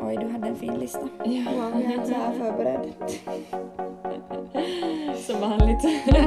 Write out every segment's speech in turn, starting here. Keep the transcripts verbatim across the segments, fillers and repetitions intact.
Oj, du hade en fin lista. Ja. Wow, jag är inte så här förberedd. Som vanligt.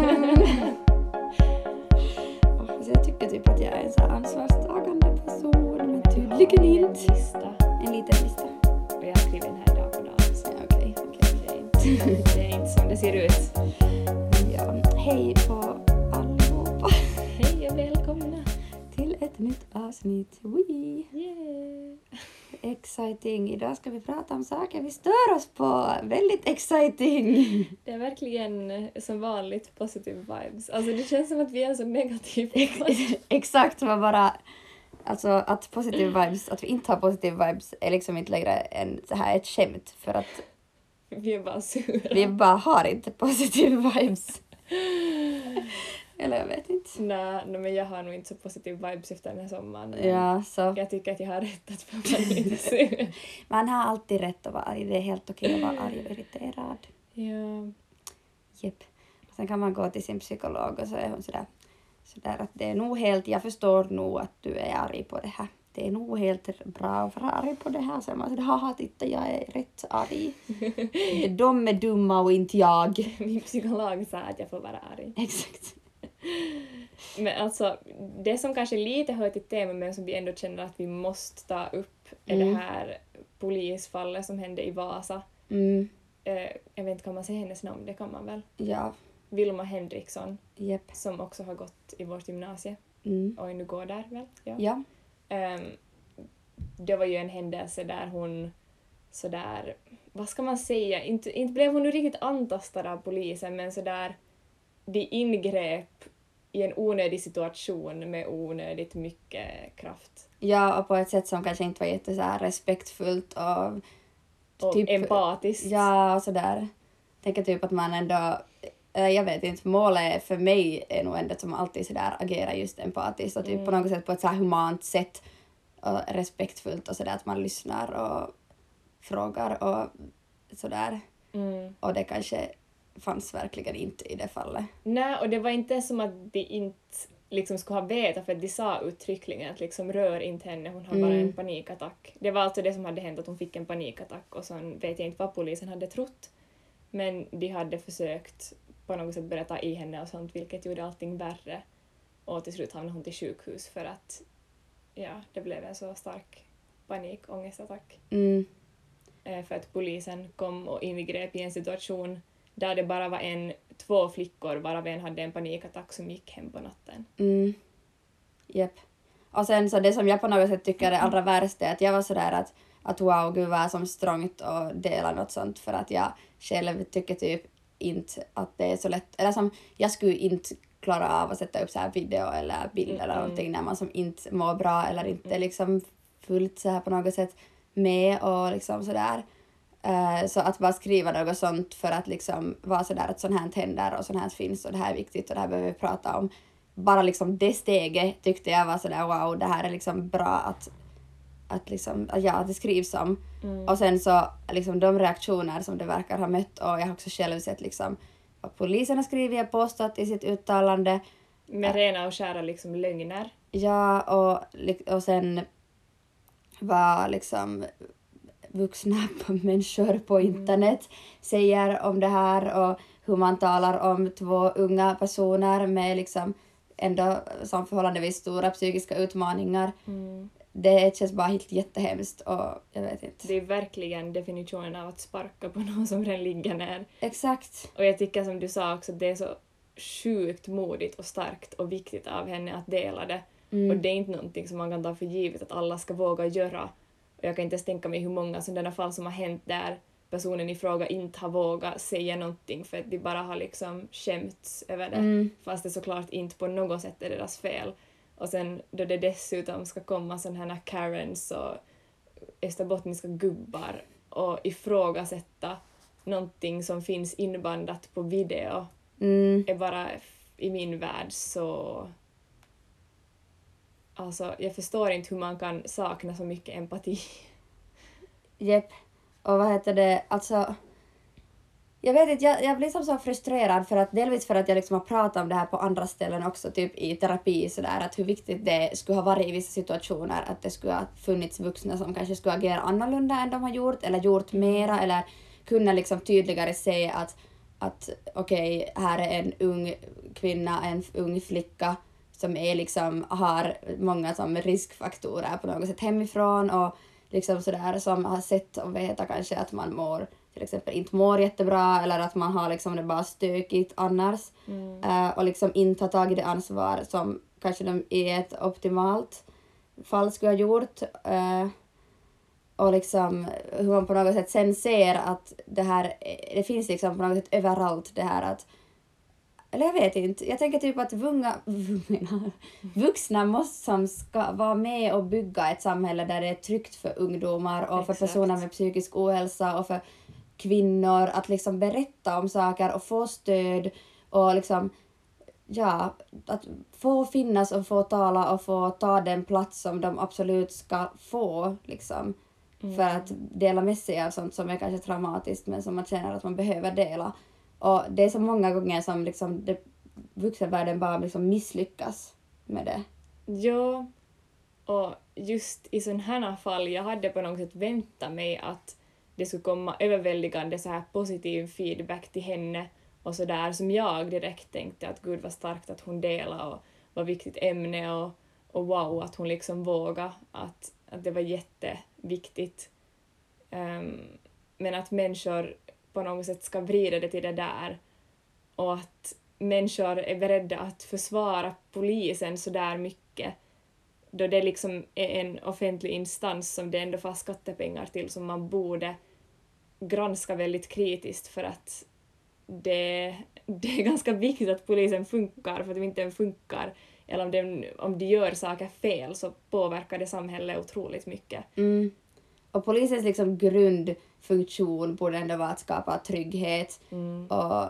Så jag tycker typ att jag är en så här ansvarstagande person, men tydligen En inte. lista. En liten lista. Och jag har skrivit den här dag på dagen. Så Ja, okej, okej. det, är inte, det är inte som det ser ut. Ja, hej på allihopa Hej och välkomna. till ett nytt avsnitt. Wee. Yeah. Exciting. Idag ska vi prata om saker vi stör oss på. Väldigt exciting. Det är verkligen eh, som vanligt positive vibes. Alltså det känns som att vi är så negativa. Exakt, var bara... Alltså att positive vibes, att vi inte har positive vibes är liksom inte längre en, så här ett skämt. För att Vi är bara sura. vi bara har inte positive vibes. Eller jag vet inte. Nej, nej, men jag har nog inte så positive vibes efter den här sommaren. men Ja, så. Jag tycker att jag har rätt att få vara lite sur. Man har alltid rätt att vara arg. Det är helt okej att vara arg och irriterad. Ja. Jep. Sen kan man gå till sin psykolog och så är hon sådär, sådär att det är nog helt, jag förstår nog att du är arg på det här. Det är nog helt bra att vara arg på det här. Så man säger, haha, titta, jag är rätt arg. De är dumma och inte jag. Min psykolog sa att jag får vara arg. Exakt. Men alltså, det som kanske lite hör till temat men som vi ändå känner att vi måste ta upp är Mm. det här polisfallet som hände i Vasa. Mm, Eh, jag vet inte, kan man säga hennes namn? Det kan man väl. ja, Vilma Henriksson, jep. som också har gått i vårt gymnasie. Mm, Och nu går där väl? Ja. ja. Ehm, det var ju en händelse där hon sådär, vad ska man säga, inte, inte blev hon nu riktigt antastad av polisen men sådär, de ingrep i en onödig situation med onödigt mycket kraft. Ja, och på ett sätt som kanske inte var jätte så här respektfullt och Och typ, empatiskt. ja, och sådär. Tänker typ att man ändå, äh, jag vet inte, målet för mig är nog ändå att man alltid sådär agerar just empatiskt och typ Mm. på något sätt på ett så här humant sätt och respektfullt och sådär att man lyssnar och frågar och sådär. Mm. Och det kanske fanns verkligen inte i det fallet. Nej, och det var inte som att de inte liksom skulle ha vetat, för att de sa uttryckligen att liksom rör inte henne, hon har bara Mm. en panikattack. Det var alltså det som hade hänt, att hon fick en panikattack och sen vet jag inte vad polisen hade trott. Men de hade försökt på något sätt börja ta i henne och sånt, vilket gjorde allting värre. Och till slut hamnade hon till sjukhus för att ja, det blev en så stark panikångestattack. Mm, Eh, för att polisen kom och ingrep i en situation där det bara var en, två flickor, varav en hade en panikattack som gick hem på natten. mm, jep. Och sen så det som jag på något sätt tycker är allra värst är att jag var sådär att, att wow, gud vad som strångt och dela något sånt för att jag själv tycker typ inte att det är så lätt. Eller som, jag skulle inte klara av att sätta upp så här video eller bilder eller Mm. någonting när man som inte mår bra eller inte Mm. liksom fullt så här på något sätt med och liksom sådär. Uh, så att bara skriva något sånt för att liksom vara sådär att sånt här händer och sånt här finns och det här är viktigt och det här behöver vi prata om. Bara liksom det steget tyckte jag var sådär wow, det här är liksom bra att, att liksom, att ja, att det skrivs om. Mm. Och sen så liksom de reaktioner som det verkar ha mött och jag har också själv sett liksom vad polisen har skrivit och påstått i sitt uttalande. Med rena och skära liksom lögner. Ja, och, li- och sen vad liksom vuxna människor på internet säger om det här och hur man talar om två unga personer med liksom ändå som förhållandevis stora psykiska utmaningar. Mm. Det känns bara helt jättehemskt och jag vet inte. Det är verkligen definitionen av att sparka på någon som redan ligger ner. Exakt. Och jag tycker som du sa också, det är så sjukt modigt och starkt och viktigt av henne att dela det. Mm. Och det är inte någonting som man kan ta för givet att alla ska våga göra. Och jag kan inte ens tänka mig hur många sådana fall som har hänt där personen i fråga inte har vågat säga någonting för att de bara har liksom skämts över det. Mm. Fast det såklart inte på något sätt är deras fel. Och sen då det dessutom ska komma sådana här Karens och österbottniska gubbar och ifrågasätta någonting som finns inbandat på video Mm. är bara i min värld så... Alltså, jag förstår inte hur man kan sakna så mycket empati. Jep. Och vad heter det, alltså Jag vet inte, jag, jag blir som så frustrerad för att delvis för att jag liksom har pratat om det här på andra ställen också, typ i terapi sådär, att hur viktigt det skulle ha varit i vissa situationer, att det skulle ha funnits vuxna som kanske skulle agera annorlunda än de har gjort, eller gjort mera, eller kunna liksom tydligare se att, att okej, okay, här är en ung kvinna, en ung flicka som är liksom, har många som riskfaktorer på något sätt hemifrån och liksom sådär, som har sett och vet kanske att man mår till exempel inte mår jättebra eller att man har liksom det bara stökigt annars mm. uh, och liksom inte har tagit det ansvar som kanske de i ett optimalt fall skulle ha gjort uh, och liksom hur man på något sätt sen ser att det här, det finns liksom på något sätt överallt det här att, eller jag vet inte, jag tänker typ att vunga, vunga, vuxna måste som ska vara med och bygga ett samhälle där det är tryggt för ungdomar och Exakt. För personer med psykisk ohälsa och för kvinnor att liksom berätta om saker och få stöd och liksom, ja, att få finnas och få tala och få ta den plats som de absolut ska få liksom, mm. för att dela med sig av sånt som är kanske traumatiskt men som man känner att man behöver dela. Och det är så många gånger som liksom det, vuxenvärlden bara liksom misslyckas med det. Ja, och just i sådana här fall, jag hade på något sätt väntat mig att det skulle komma överväldigande så här positiv feedback till henne och så där som jag direkt tänkte att gud vad starkt att hon delar och vad viktigt ämne och, och wow att hon liksom vågar att, att det var jätteviktigt. Um, men att människor på något sätt ska vrida det till det där och att människor är beredda att försvara polisen så där mycket då det liksom är en offentlig instans som det ändå får skattepengar till som man borde granska väldigt kritiskt för att det, det är ganska viktigt att polisen funkar, för att om inte den funkar eller om de, om de gör saker fel så påverkar det samhället otroligt mycket. Mm. Och polisens liksom grundfunktion borde ändå vara att skapa trygghet mm. och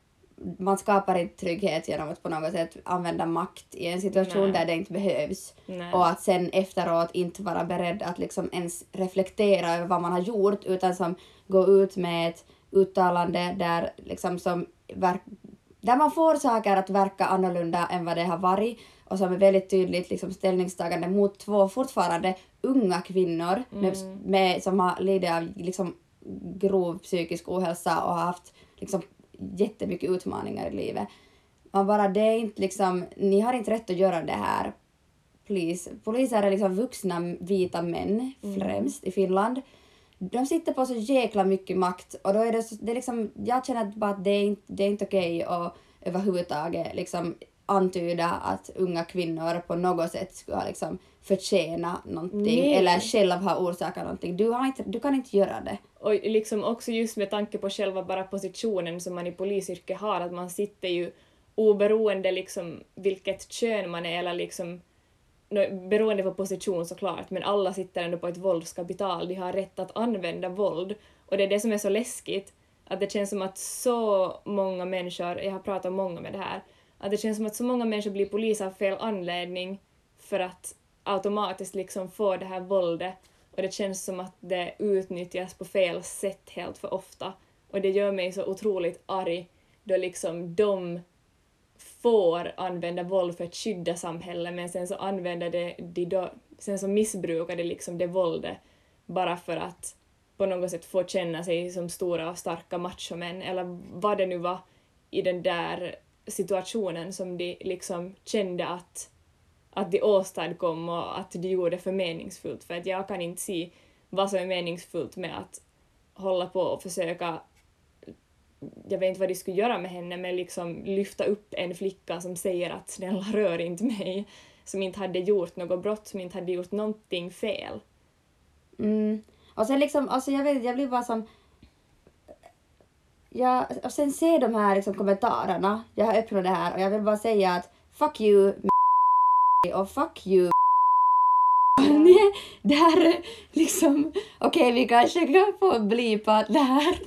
man skapar inte trygghet genom att på något sätt använda makt i en situation Nej. Där det inte behövs. Nej. Och att sen efteråt inte vara beredd att liksom ens reflektera över vad man har gjort utan som gå ut med ett uttalande där, liksom som verk, där man får saker att verka annorlunda än vad det har varit och som är väldigt tydligt liksom ställningstagande mot två fortfarande unga kvinnor mm. med, med, som har lidit av liksom grov psykisk ohälsa och har haft liksom jättemycket utmaningar i livet. Man bara, det är inte liksom, ni har inte rätt att göra det här. Please. Poliser är liksom vuxna vita män främst mm. i Finland. De sitter på så jäkla mycket makt och då är det, det är liksom, jag känner bara att det är inte, det är inte okej att överhuvudtaget liksom antyda att unga kvinnor på något sätt skulle ha liksom förtjäna någonting Nej. Eller själv ha orsakat någonting. Du, har inte, du kan inte göra det. Och liksom också just med tanke på själva bara positionen som man i polisyrket har, att man sitter ju oberoende liksom vilket kön man är eller liksom beroende på position såklart, men alla sitter ändå på ett våldskapital. De har rätt att använda våld och det är det som är så läskigt, att det känns som att så många människor, jag har pratat om många med det här, att det känns som att så många människor blir poliser av fel anledning för att automatiskt liksom få det här våldet och det känns som att det utnyttjas på fel sätt helt för ofta och det gör mig så otroligt arg då liksom de får använda våld för att skydda samhället men sen så använder det, de då, sen så missbrukar det liksom det våldet bara för att på något sätt få känna sig som stora och starka machomän eller vad det nu var i den där situationen som de liksom kände att, att de åstadkom och att de gjorde för meningsfullt. För att jag kan inte se vad som är meningsfullt med att hålla på och försöka, jag vet inte vad de skulle göra med henne, men liksom lyfta upp en flicka som säger att snälla rör inte mig, som inte hade gjort något brott, som inte hade gjort någonting fel. Mm. Och sen liksom, alltså jag vet, jag blir bara som, jag, och sen ser de här liksom kommentarerna, jag har öppnat det här och jag vill bara säga att fuck you och fuck you. Nej, det här är liksom, okej okay, vi kanske kan få blipa det här.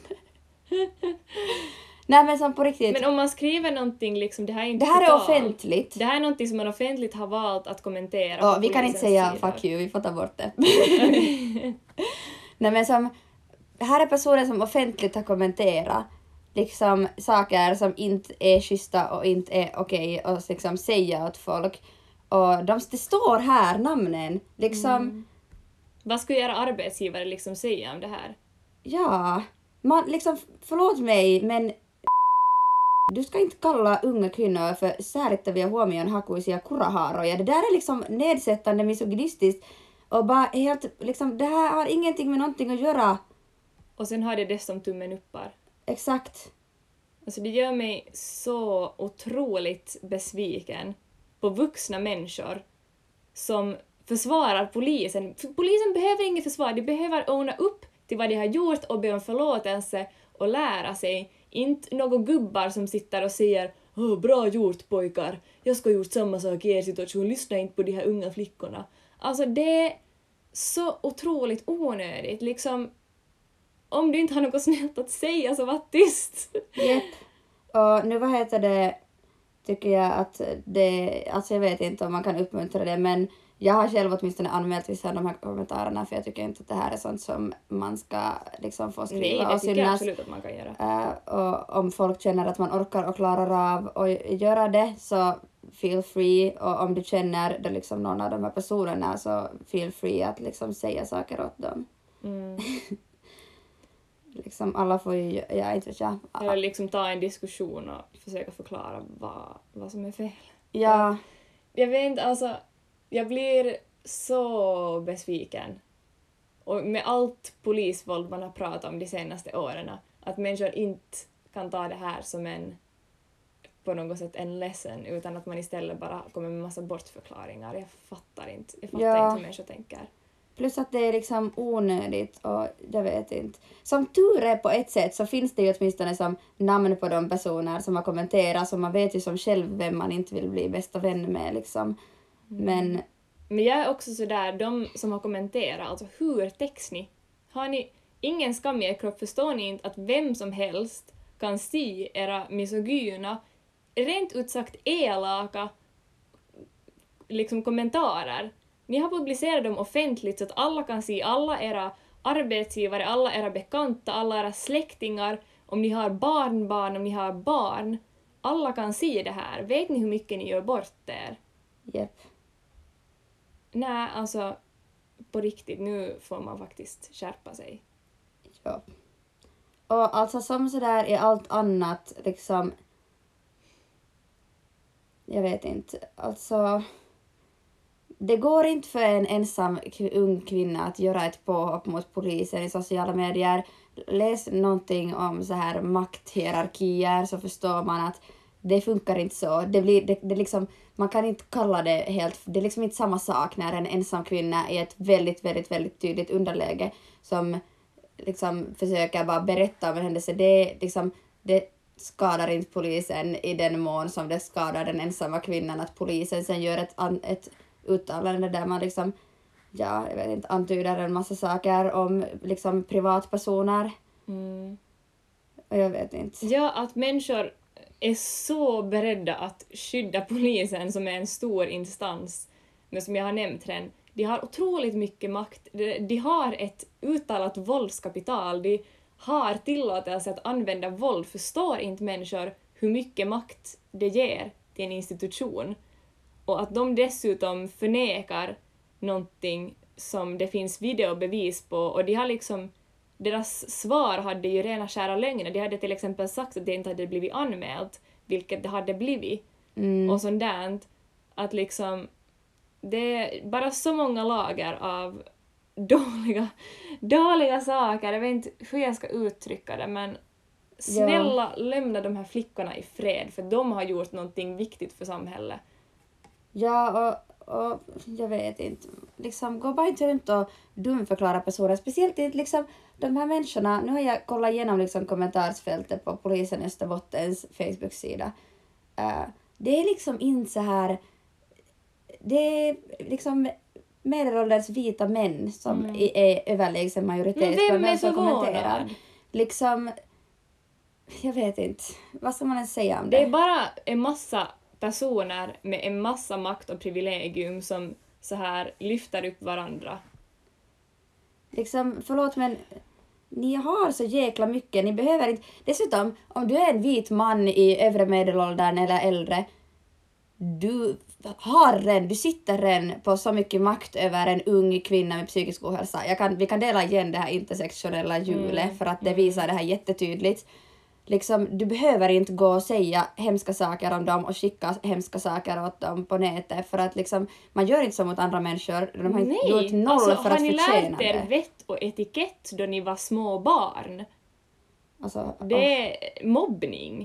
Nej men som på riktigt. Men om man skriver någonting liksom, det här är inte det här är offentligt. Det här är någonting som man offentligt har valt att kommentera. Och vi kan inte säga sidor. Fuck you, vi får ta bort det. Nej men som, här är personer som offentligt har kommenterat liksom saker som inte är schyssta och inte är okej okay, och liksom säga åt folk. Och de, det står här, namnen. Liksom... Mm. Vad skulle era arbetsgivare liksom säga om det här? Ja, man liksom, förlåt mig, men du ska inte kalla unga kvinnor för säärittäviä huomionhakuisia kurahaaroja. Det där är liksom nedsättande, misogynistiskt och bara helt, liksom, det här har ingenting med någonting att göra. Och sen har det dessutom tummen uppar. Exakt. Alltså det gör mig så otroligt besviken på vuxna människor som försvarar polisen. För polisen behöver inget försvar, de behöver owna upp till vad de har gjort och be om förlåtelse och lära sig. Inte några gubbar som sitter och säger oh, bra gjort pojkar, jag ska ha gjort samma sak i er situation, lyssna inte på de här unga flickorna. Alltså det är så otroligt onödigt. Liksom, om du inte har något snällt att säga så var tyst. Japp. Och nu vad heter det, tycker jag att det, alltså jag vet inte om man kan uppmuntra det, men jag har själv åtminstone anmält vissa av de här kommentarerna för jag tycker inte att det här är sånt som man ska liksom få skriva. Nej, det och tycker synas. jag absolut att man kan göra. Uh, och om folk känner att man orkar och klarar av att göra det så feel free. Och om du känner det liksom någon av de här personerna så feel free att liksom säga saker åt dem. Mm. liksom alla får ju, jag inte vet jag. Eller liksom ta en diskussion och försöka förklara vad, vad som är fel. Ja. Jag vet inte, alltså jag blir så besviken. Och med allt polisvåld man har pratat om de senaste åren, att människor inte kan ta det här som en på något sätt en lesson, utan att man istället bara kommer med massa bortförklaringar. Jag fattar inte. Jag fattar ja. inte hur människor tänker. Plus att det är liksom onödigt och jag vet inte. Som tur är på ett sätt så finns det ju åtminstone som namn på de personer som har kommenterat, så man vet ju som själv vem man inte vill bli bästa vän med liksom. Mm. Men Men jag är också sådär, de som har kommenterat, alltså hur täcks ni? Har ni ingen skam i er kropp? Förstår ni inte att vem som helst kan se era misogyna, rent ut sagt elaka liksom kommentarer? Ni har publicerat dem offentligt så att alla kan se, alla era arbetsgivare, alla era bekanta, alla era släktingar, om ni har barnbarn, om ni har barn. Alla kan se det här. Vet ni hur mycket ni gör bort er? Japp. Nej, alltså på riktigt, nu får man faktiskt skärpa sig. Ja. Och alltså som sådär i allt annat liksom, jag vet inte, alltså det går inte för en ensam ung kvinna att göra ett påhopp mot polisen i sociala medier. Läs någonting om så här makthierarkier så förstår man att det funkar inte så. Det blir, det, det liksom, man kan inte kalla det helt, det är liksom inte samma sak när en ensam kvinna är ett väldigt, väldigt, väldigt tydligt underläge som liksom försöker bara berätta om en händelse. Det, liksom, det skadar inte polisen i den mån som det skadar den ensamma kvinnan att polisen sen gör ett, ett uttalande där man liksom, ja, jag vet inte, antyder en massa saker om liksom privatpersoner. Mm. Och jag vet inte. Ja, att människor är så beredda att skydda polisen som är en stor instans, men som jag har nämnt redan, de har otroligt mycket makt, de, de har ett uttalat våldskapital, de har tillåtelse att använda våld. Förstår inte människor hur mycket makt det ger till en institution? Och att de dessutom förnekar någonting som det finns videobevis på, och de har liksom, deras svar hade ju rena skära lögner. De hade till exempel sagt att det inte hade blivit anmält, vilket det hade blivit. Mm. Och sånt där, att liksom, det är bara så många lager av dåliga, dåliga saker. Jag vet inte hur jag ska uttrycka det, men snälla, ja. Lämna de här flickorna i fred, för de har gjort någonting viktigt för samhället. Ja, och, och jag vet inte. Liksom, gå bara inte runt och dumförklara personer. Speciellt inte liksom, de här människorna. Nu har jag kollat igenom liksom, kommentarsfältet på polisen Österbottens Facebook-sida. Uh, det är liksom inte så här... Det är liksom medelålders vita män som mm. är överlägsen majoritet. Men vem är förvånad? Liksom, jag vet inte. Vad ska man ens säga om det? Det är bara en massa personer med en massa makt och privilegium som så här lyfter upp varandra. Liksom, förlåt men ni har så jäkla mycket, ni behöver inte... Dessutom, om du är en vit man i övre medelåldern eller äldre, du har redan, du sitter redan på så mycket makt över en ung kvinna med psykisk ohälsa. Jag kan, vi kan dela igen det här intersektionella hjulet Mm, för att det visar det här jättetydligt. Liksom, du behöver inte gå och säga hemska saker om dem och skicka hemska saker åt dem på nätet för att liksom, man gör inte så mot andra människor. De har inte gjort Nej, noll alltså för har att ni förtjäna lärt er det. vett och etikett då ni var små barn? Alltså, åh, Det är mobbning.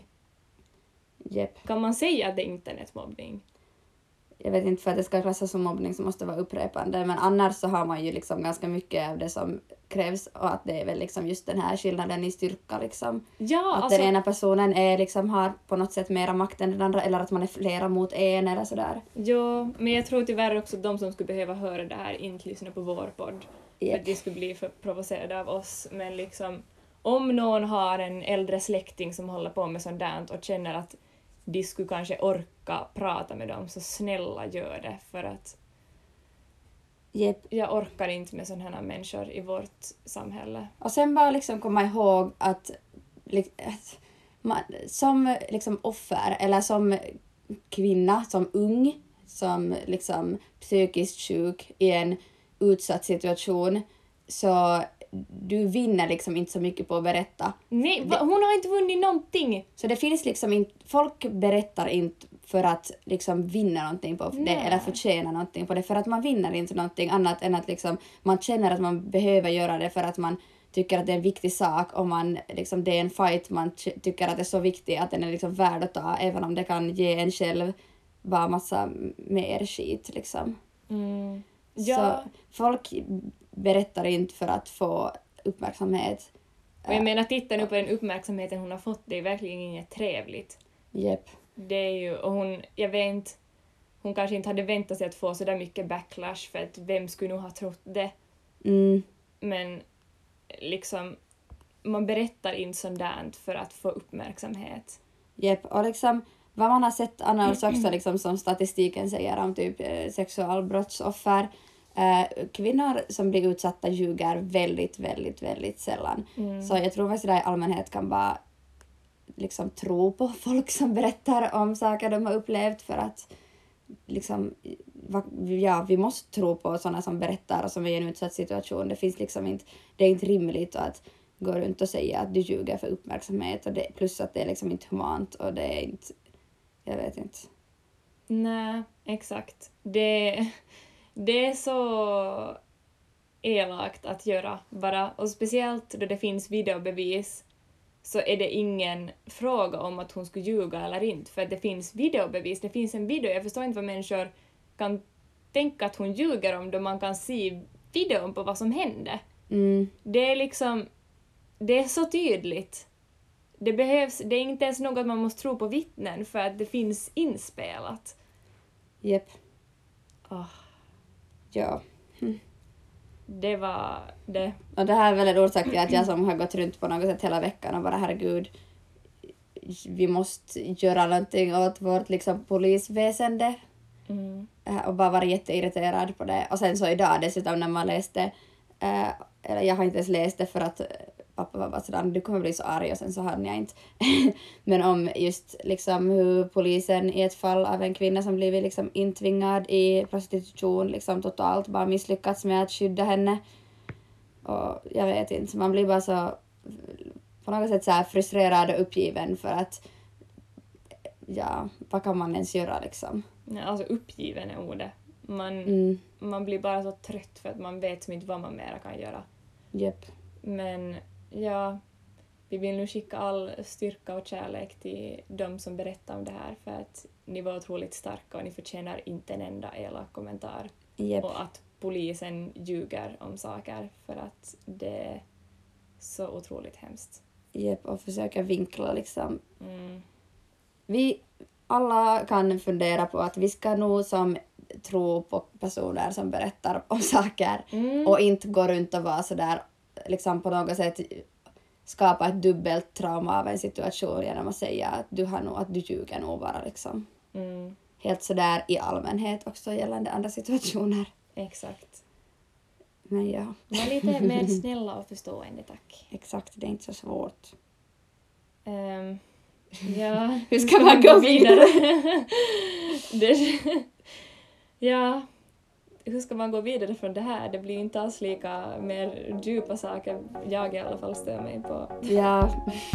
jepp. Kan man säga att det är internetmobbning? Jag vet inte, för att det ska klassas som mobbning så måste det vara upprepande, men annars så har man ju liksom ganska mycket av det som krävs och att det är väl liksom just den här skillnaden i styrka liksom. Ja, Att alltså, den ena personen är liksom har på något sätt mera makt än den andra eller att man är flera mot en eller sådär. ja, men jag tror tyvärr också att de som skulle behöva höra det här inte lyssnar på vår podd. För Yep. att de skulle bli för provocerade av oss. Men liksom, om någon har en äldre släkting som håller på med sånt där och känner att de skulle kanske orka prata med dem, så snälla gör det. För att Yep. jag orkar inte med sådana här människor i vårt samhälle. Och sen bara liksom komma ihåg att, li- att man, som liksom offer eller som kvinna, som ung, som liksom psykiskt sjuk i en utsatt situation, så du vinner liksom inte så mycket på att berätta. Nej, va? Hon har inte vunnit någonting! Så det finns liksom inte, folk berättar inte för att liksom vinna någonting på det Nej. eller förtjäna någonting på det, för att man vinner inte någonting annat än att liksom man känner att man behöver göra det för att man tycker att det är en viktig sak och man liksom, det är en fight man ty- tycker att det är så viktig att den är liksom värd att ta, även om det kan ge en själv bara massa mer skit liksom. Mm. Ja. Så folk berättar inte för att få uppmärksamhet. Och jag menar, titta nu på den uppmärksamheten hon har fått, det är verkligen inget trevligt. Jep. Det är ju, och hon, jag vet inte, hon kanske inte hade väntat sig att få så där mycket backlash, för att vem skulle nog ha trott det? Mm. Men liksom, man berättar inte sånt där för att få uppmärksamhet. Jep, och liksom vad man har sett annars också liksom som statistiken säger om typ eh, sexualbrottsoffer, eh, kvinnor som blir utsatta ljuger väldigt, väldigt, väldigt sällan. Mm. Så jag tror att sådär i allmänhet kan bara liksom tro på folk som berättar om saker de har upplevt, för att liksom, va- ja, vi måste tro på sådana som berättar och som är i en utsatt situation. Det finns liksom inte, det är inte rimligt att gå runt och säga att du ljuger för uppmärksamhet, och det, plus att det är liksom inte humant och det är inte, jag vet inte. Nej, exakt. Det, det är så elakt att göra bara, och speciellt då det finns videobevis så är det ingen fråga om att hon skulle ljuga eller inte, för att det finns videobevis, det finns en video. Jag förstår inte vad människor kan tänka att hon ljuger om då man kan se videon på vad som hände. Mm, Det är liksom, det är så tydligt. Det behövs, det är inte ens något man måste tro på vittnen för att det finns inspelat. jep, Åh, ja. det var det. Och det här är väl en orsak till att jag som har gått runt på något sätt hela veckan och bara herregud, vi måste göra någonting åt vårt liksom polisväsende. Mm. Och bara varit jätteirriterad på det. Och sen så idag dessutom när man läste, äh, eller jag har inte ens läst det för att pappa var bara sådär, du kommer bli så arg, och sen så hann jag inte. Men om just liksom hur polisen i ett fall av en kvinna som blivit liksom intvingad i prostitution liksom totalt bara misslyckats med att skydda henne. Och jag vet inte, man blir bara så på något sätt så här frustrerad och uppgiven för att ja, vad kan man ens göra liksom? Ja, alltså uppgiven är ordet. Man, Mm, man blir bara så trött för att man vet som inte vad man mera kan göra. jep. Men ja, vi vill nu skicka all styrka och kärlek till de som berättar om det här, för att ni var otroligt starka och ni förtjänar inte en enda elak kommentar. Jep. Och att polisen ljuger om saker, för att det är så otroligt hemskt. Jep, och försöka vinkla liksom. Mm. Vi alla kan fundera på att vi ska nog som tro på personer som berättar om saker Mm. och inte gå runt och vara sådär liksom på något sätt skapa ett dubbelt trauma av en situation genom att säga att du har nog, att du ljuger nog bara liksom. Mm. Helt sådär i allmänhet också gällande andra situationer. Exakt. Men ja, Var lite mer snälla och förstående, tack. exakt, det är inte så svårt. Ehm, ja, Hur ska man gå vidare? det, ja, hur ska man gå vidare från det här? Det blir inte alls lika mer djupa saker jag i alla fall stör mig på. Ja.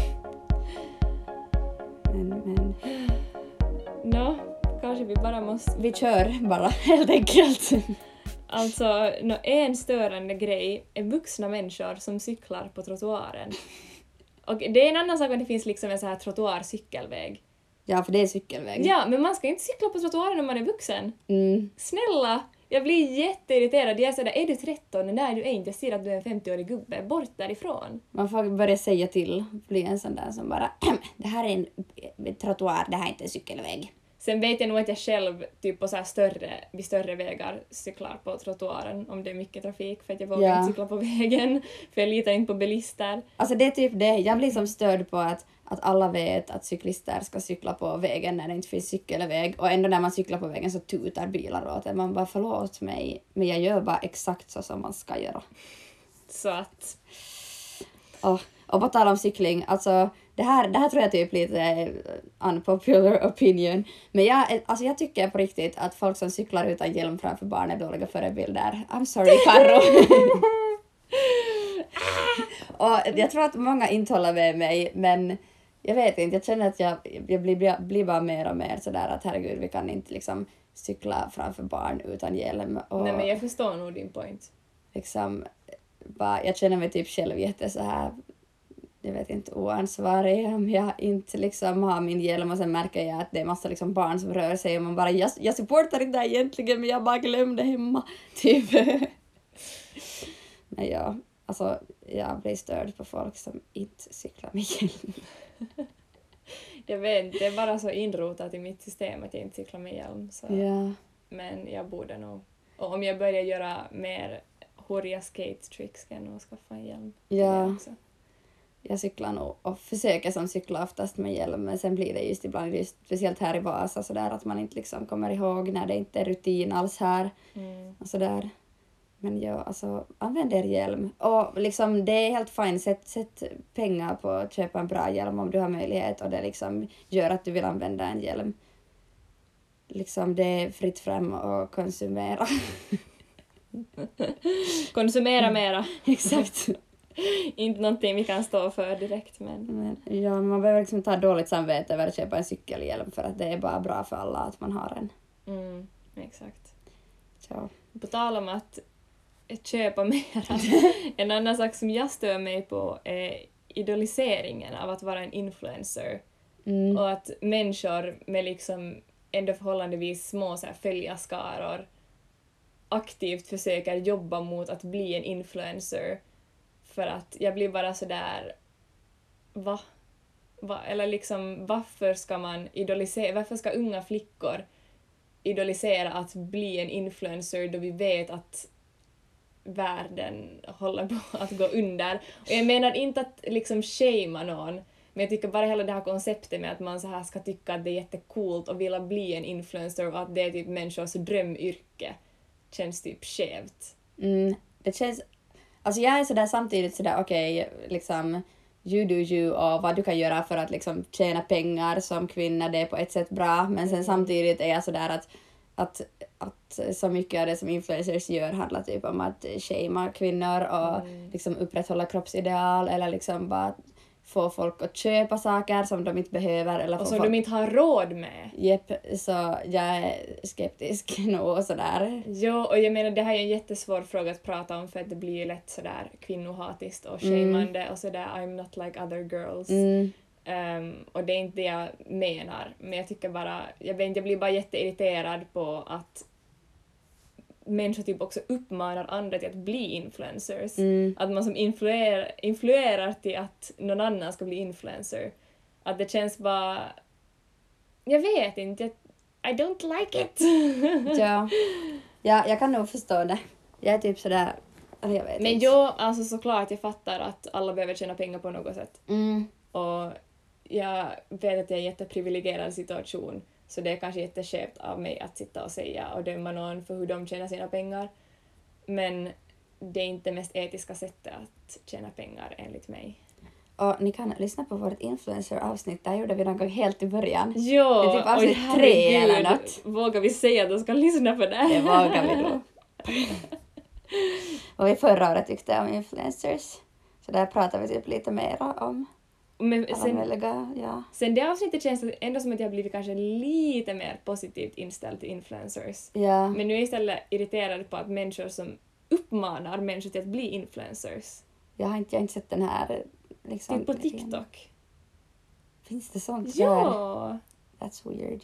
Men, men. Nå, kanske vi bara måste... Vi kör bara, helt enkelt. Alltså, nå, en störande grej är vuxna människor som cyklar på trottoaren. Och det är en annan sak om det finns liksom en så här trottoarcykelväg. Ja, för det är cykelväg. Ja, men man ska inte cykla på trottoaren när man är vuxen. Mm. Snälla! Jag blir jätteirriterad. Jag är sådär, är du tretton? Nej, du är inte. Jag ser att du är en femtioårig gubbe. Bort därifrån. Man får börja säga till. Bli en sån där som bara, det här är en trottoar, det här är inte en cykelväg. Sen vet jag nog att jag själv typ på så här större, vid större vägar cyklar på trottoaren om det är mycket trafik, för att jag vågar Ja. inte cykla på vägen, för jag litar inte på bilister. Alltså det är typ det, jag blir som störd på att, att alla vet att cyklister ska cykla på vägen när det inte finns cykelväg, och ändå när man cyklar på vägen så tutar bilar åt en. Man bara, förlåt mig, men jag gör bara exakt så som man ska göra. Så att... Och, och på tal om cykling, alltså det här, det här tror jag typ lite unpopular opinion, men jag, alltså jag tycker på riktigt att folk som cyklar utan hjälm framför barn är dåliga förebilder. I'm sorry, Karo. Och jag tror att många inte håller med mig, men jag vet inte, jag känner att jag, jag blir, blir bara mer och mer sådär att herregud, vi kan inte liksom cykla framför barn utan hjälm. Och Nej, men jag förstår nog din point. liksom, bara, jag känner mig typ själv jätte så här, jag vet inte, oansvarig om jag inte liksom har min hjälm, och sen märker jag att det är massa liksom barn som rör sig och man bara, jag, jag supportar inte det egentligen, men jag bara glömde hemma, typ. Men ja, alltså jag blir störd på folk som inte cyklar med hjälm. Jag vet, det är bara så inrotat i mitt system att jag inte cyklar med hjälm. Så. Ja. Men jag borde nog... Och om jag börjar göra mer hurriga skate tricks ska jag nog skaffa en hjälm. Ja. Jag cyklar nog och försöker som cykla oftast med hjälm, men sen blir det just ibland, just, speciellt här i Vasa, så där att man inte liksom kommer ihåg när det inte är rutin alls här. Mm. Och så där. Men ja, alltså använd er hjälm. Och liksom det är helt fine, sätt, sätt pengar på att köpa en bra hjälm om du har möjlighet och det liksom gör att du vill använda en hjälm. Liksom det är fritt fram och konsumera. Konsumera mera. Exakt. Inte någonting vi kan stå för direkt, men... Men ja, man behöver liksom ta dåligt samvete över att köpa en cykelhjälm, för att det är bara bra för alla att man har en. Mm, exakt. Så. På tal om att köpa mera, en annan sak som jag stör mig på är idoliseringen av att vara en influencer. Mm. Och att människor med liksom ändå förhållandevis små så här följarskaror aktivt försöker jobba mot att bli en influencer. För att jag blir bara så där, va? va? Eller liksom, varför ska man idolisera, varför ska unga flickor idolisera att bli en influencer då vi vet att världen håller på att gå under? Och jag menar inte att liksom shamea någon, men jag tycker bara hela det här konceptet med att man så här ska tycka att det är jättecoolt och vilja bli en influencer och att det är typ människors drömyrke känns typ skevt. Mm, det känns... Alltså jag är sådär samtidigt sådär, okej, okay, liksom you do you och vad du kan göra för att liksom tjäna pengar som kvinna, det är på ett sätt bra, men sen samtidigt är jag sådär att, att, att så mycket av det som influencers gör handlar typ om att shamea kvinnor och Mm. liksom upprätthålla kroppsideal eller liksom bara få folk att köpa saker som de inte behöver eller få Och som folk... de inte har råd med. Jepp, så jag är skeptisk nog och sådär. Jo, och jag menar det här är en jättesvår fråga att prata om för att det blir ju lätt sådär kvinnohatiskt och Mm. shameande och sådär I'm not like other girls. Mm. Um, och det är inte det jag menar, men jag tycker bara, jag vet inte, jag blir bara jätteirriterad på att människor typ också uppmanar andra till att bli influencers. Mm. Att man som influerar, influerar till att någon annan ska bli influencer. Att det känns bara... Jag vet inte. I don't like it. Ja. Ja, jag kan nog förstå det. Jag är typ sådär... Eller jag vet Men inte. jag, alltså såklart, jag fattar att alla behöver tjäna pengar på något sätt. Mm. Och jag vet att jag är i en jätteprivilegierad situation. Så det är kanske jätteskevt av mig att sitta och säga och döma någon för hur de tjänar sina pengar. Men det är inte det mest etiska sättet att tjäna pengar enligt mig. Och ni kan lyssna på vårt influencer-avsnitt, där gjorde vi någon gång helt i början. Jo, det är typ avsnitt oj, tre eller herregud. något. Vågar vi säga att de ska lyssna på det? Det vågar vi då. Och vi förra året tyckte om influencers. Så där pratar vi typ lite mer om Men alla sen, möjliga, ja. sen det avsnittet känns det ändå som att jag har blivit kanske lite mer positivt inställd till influencers. Ja, Men nu är jag istället irriterad på att människor som uppmanar människor till att bli influencers. jag har inte, jag har inte sett den här liksom. Typ på TikTok. Finns det sånt? Ja! That's weird.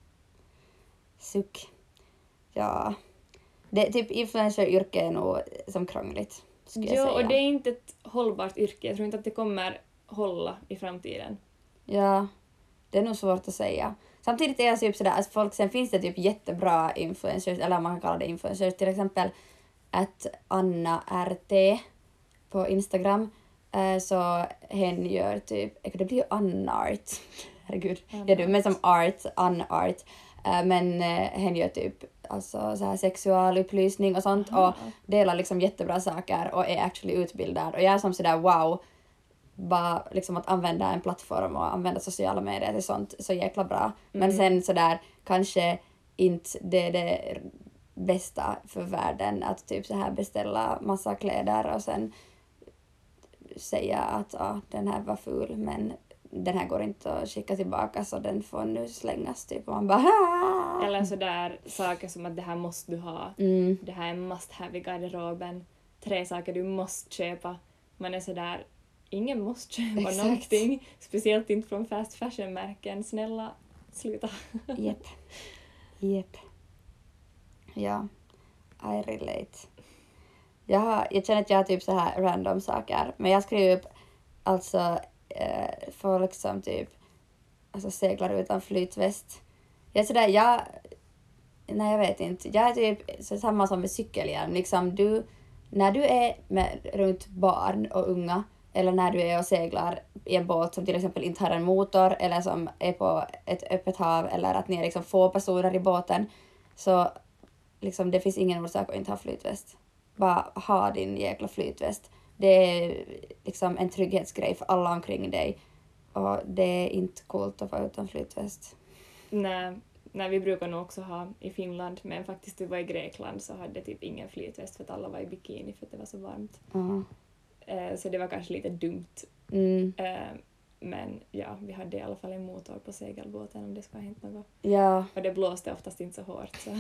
Suck. Ja. Det, typ influencer-yrke är nog som krångligt, skulle jag Ja, säga. och det är inte ett hållbart yrke. Jag tror inte att det kommer hålla i framtiden. Ja, det är nog svårt att säga. Samtidigt är jag typ sådär, alltså folk, sen finns det typ jättebra influencers, eller man kan kalla det influencers, till exempel att Anna R T på Instagram, eh, så hen gör typ, det blir ju Anna-art, herregud, det är du, men som art, Anna-art, eh, men eh, hen gör typ alltså så här sexualupplysning och sånt. Aha. Och delar liksom jättebra saker och är actually utbildad, och jag är som sådär wow, bara liksom att använda en plattform och använda sociala medier till sånt så jäkla bra. Men Mm. sen sådär kanske inte det är det bästa för världen att typ så här beställa massa kläder och sen säga att ja, den här var ful men den här går inte att skicka tillbaka så den får nu slängas typ, och man bara Aah! Eller sådär saker som att det här måste du ha. Mm. Det här är must have i garderoben. Tre saker du måste köpa. Man är sådär, ingen måste köpa Exakt. någonting. Speciellt inte från fast fashion-märken. Snälla, sluta. Japp. Japp. Ja. I relate. Jag, har, jag känner att jag har typ så här random saker. Men jag skriver upp alltså eh, folk som typ alltså seglar utan flytväst. Jag är sådär, jag... Nej, jag vet inte. Jag är typ så samma som med cykelhjälm. Liksom du, när du är med, runt barn och unga, eller när du är och seglar i en båt som till exempel inte har en motor, eller som är på ett öppet hav, eller att ni är liksom få personer i båten, så liksom det finns ingen orsak att inte ha flytväst. Bara ha din jäkla flytväst. Det är liksom en trygghetsgrej för alla omkring dig. Och det är inte coolt att vara utan flytväst. Nej, nej, vi brukar nog också ha i Finland, men faktiskt vi var i Grekland så hade typ ingen flytväst för att alla var i bikini för att det var så varmt. Uh. Eh, så det var kanske lite dumt. Mm. Eh, men ja, vi hade i alla fall en motor på segelbåten om det skulle ha hänt något. Ja, Och det blåste oftast inte så hårt. Så.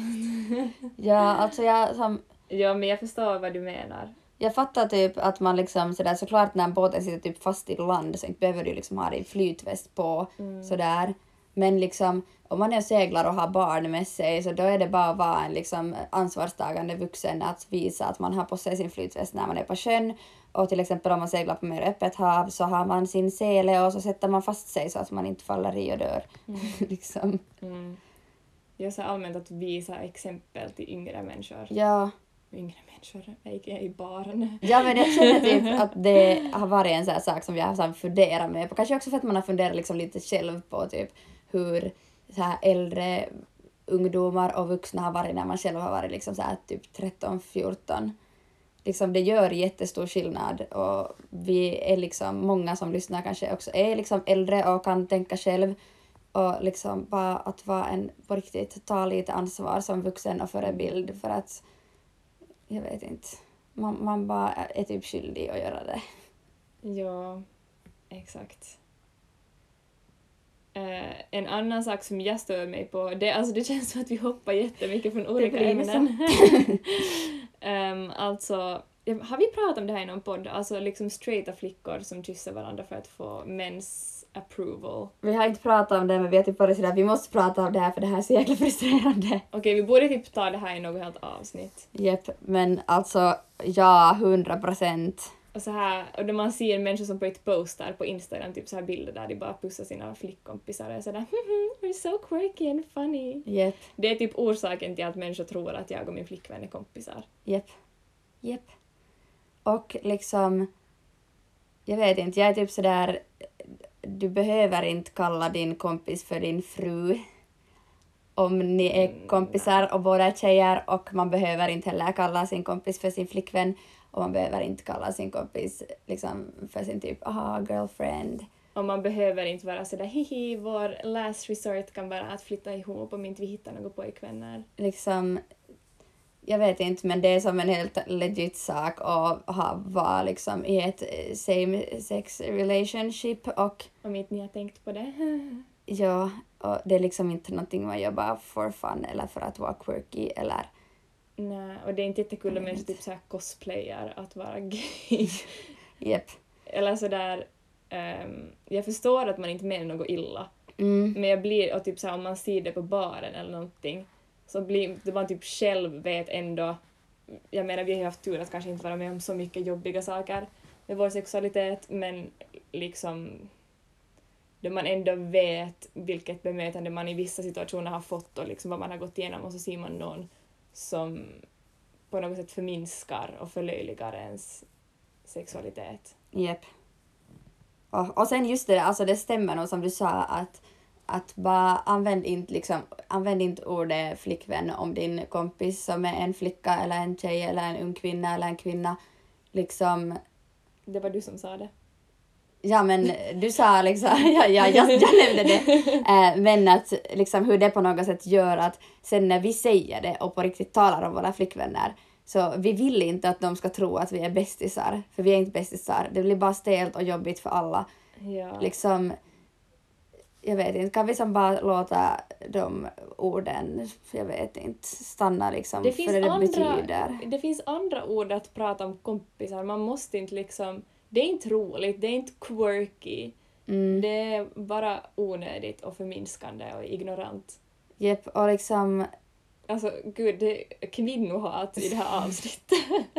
ja, alltså jag som... Ja, men jag förstår vad du menar. Jag fattar typ att man liksom sådär, såklart när båten sitter typ fast i land så inte behöver du liksom ha din flytväst på Mm. sådär. Men liksom om man är och seglar och har barn med sig så då är det bara att vara en liksom ansvarstagande vuxen att visa att man har på sig sin flytväst när man är på sjön. Och till exempel om man seglar på mer öppet hav så har man sin sele och så sätter man fast sig så att man inte faller i och dör. Mm. liksom. Mm. Jag sa allmänt att visa exempel till yngre människor. Ja. Yngre människor, aka i barn. Ja, men jag känner typ att det har varit en sån här sak som jag har så här funderat med på. Kanske också för att man har funderat liksom lite själv på typ hur så här äldre ungdomar och vuxna har varit när man själv har varit liksom så här typ tretton fjorton. Liksom det gör jättestor skillnad, och vi är liksom många som lyssnar kanske också är liksom äldre och kan tänka själv, och liksom bara att vara en på riktigt ta lite ansvar som vuxen och förebild, för att jag vet inte, man, man bara är typ skyldig att göra det. Ja, exakt. Uh, en annan sak som jag stör mig på, det, alltså det känns som att vi hoppar jättemycket från olika blir ämnen. um, alltså, har vi pratat om det här i någon podd? Alltså liksom straighta flickor som kysser varandra för att få mens approval. Vi har inte pratat om det, men vi har typ varit sådär, vi måste prata om det här för det här är så jäkla frustrerande. Okej, okay, vi borde typ ta det här i något helt avsnitt. Jep, men alltså ja, hundra procent. Och så här, och när man ser människor som på ett postar på Instagram, typ så här bilder där de bara pussar sina flickkompisar och är sådär you're so quirky and funny. Jep. Det är typ orsaken till att människor tror att jag och min flickvän är kompisar. Jep. Jep. Och liksom, jag vet inte, jag är typ sådär, du behöver inte kalla din kompis för din fru om ni är kompisar och båda är tjejer, och man behöver inte heller kalla sin kompis för sin flickvän och man behöver inte kalla sin kompis liksom för sin typ aha girlfriend. Och man behöver inte vara sådär hihi, vår last resort kan vara att flytta ihop om inte vi hittar några pojkvänner. Liksom, jag vet inte, men det är som en helt legit sak att ha, vara liksom i ett same sex relationship och Om inte ni har tänkt på det. ja, och det är liksom inte någonting man gör bara for fun eller för att vara quirky eller Nej, och det är inte jättekul om människor typ såhär cosplayar att vara gay. Japp. Eller sådär, um, jag förstår att man inte menar något illa. Mm. Men jag blir, och typ såhär om man ser det på baren eller någonting, så blir det man typ själv vet ändå, jag menar vi har haft tur att kanske inte vara med om så mycket jobbiga saker med vår sexualitet, men liksom då man ändå vet vilket bemötande man i vissa situationer har fått och liksom vad man har gått igenom, och så ser man någon som på något sätt förminskar och förlöjligar ens sexualitet. Japp. Och, och sen just det där, alltså det stämmer nog som du sa att att bara använd inte liksom använd inte ordet flickvän om din kompis som är en flicka eller en tjej eller en ung kvinna eller en kvinna liksom. Det var du som sa det. Ja, men du sa liksom, ja, ja, jag, jag nämnde det, äh, men att liksom hur det på något sätt gör att sen när vi säger det och på riktigt talar om våra flickvänner, så vi vill inte att de ska tro att vi är bästisar, för vi är inte bästisar. Det blir bara stelt och jobbigt för alla. Ja. Liksom, jag vet inte, kan vi som bara låta de orden, jag vet inte, stanna liksom Det finns, för det andra, betyder. det finns andra ord att prata om kompisar, man måste inte liksom, det är inte roligt, det är inte quirky, Mm. det är bara onödigt och förminskande och ignorant. Japp, och liksom Alltså gud, det är kvinnohat i det här avsnittet.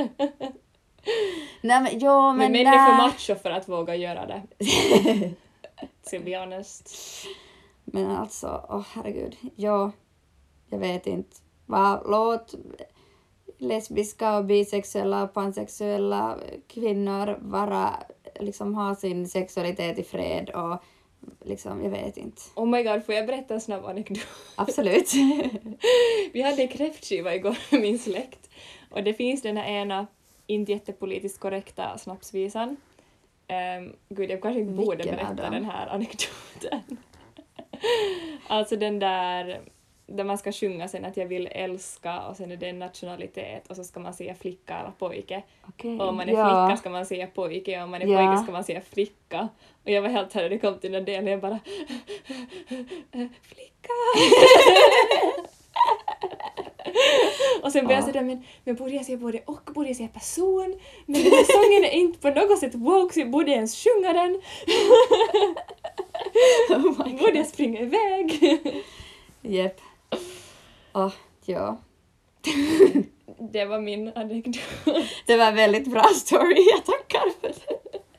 nej men jo men, men män är för macho för att våga göra det. To be honest. Men alltså, åh oh, herregud, ja, jag vet inte. Bara låt lesbiska och bisexuella och pansexuella kvinnor vara, liksom ha sin sexualitet i fred och liksom, jag vet inte. Oh my god, får jag berätta en snabb anekdot? Absolut. Vi hade kräftskiva igår med min släkt. Och det finns den här ena, inte jättepolitiskt korrekta snapsvisan. Um, gud, jag kanske inte borde Vilken berätta Adam? den här anekdoten. Alltså den där, där man ska sjunga sen att jag vill älska och sen är det en nationalitet och så ska man säga flicka eller pojke. Okej, Och om man är ja. flicka ska man säga pojke och om man är Ja. pojke ska man säga flicka. Och jag var helt här och det kom till den delen och jag bara flicka! Och sen började jag säga, men, men borde jag säga både och, borde jag säga person? Men den här sången är inte på något sätt woke så jag borde ens sjunga den. Oh my God. Borde jag springa iväg? Japp. Åh, ja. Det var min anekdot. Det var en väldigt bra story, jag tackar för det.